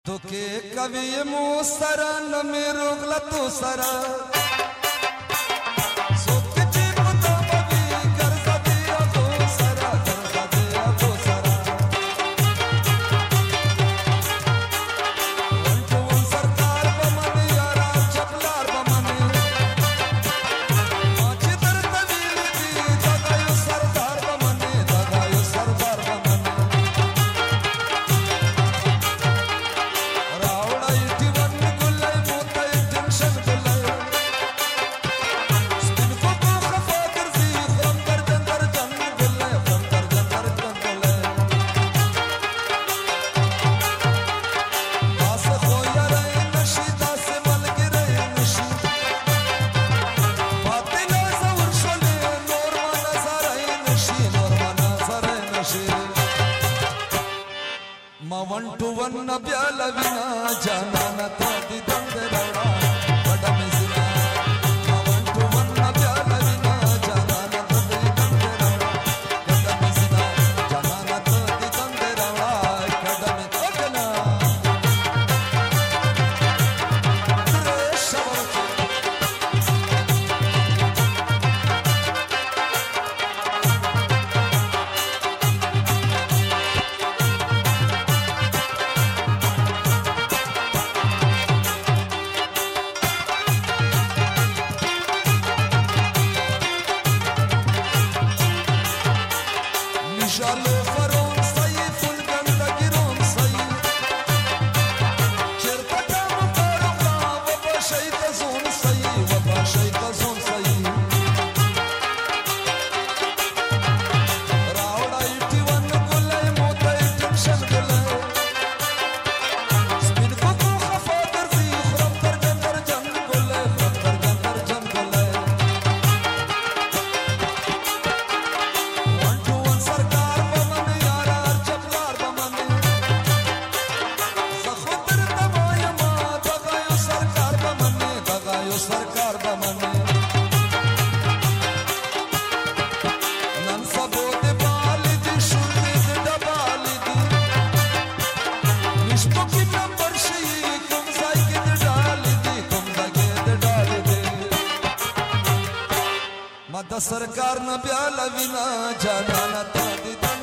तुके कवि मुसरा न मेरुगला तू सरा वन टू वन न ब्याल विना जाना न तादी दंद रड़ा बड़ा मिसरा वन टू वन न ब्याल विना जाना न तादी दंद रड़ा बड़ा मिसरा जाना न तादी दंद रड़ा बड़ा मिसरा Shalom. सरकार बमने नन सबोद बाली दी शुद्ध डबाली दी निष्पो की नंबर शी कुम साइकिल डाली दी कुम दगे डाली दे मद सरकार न ब्याल विना जाना न तादी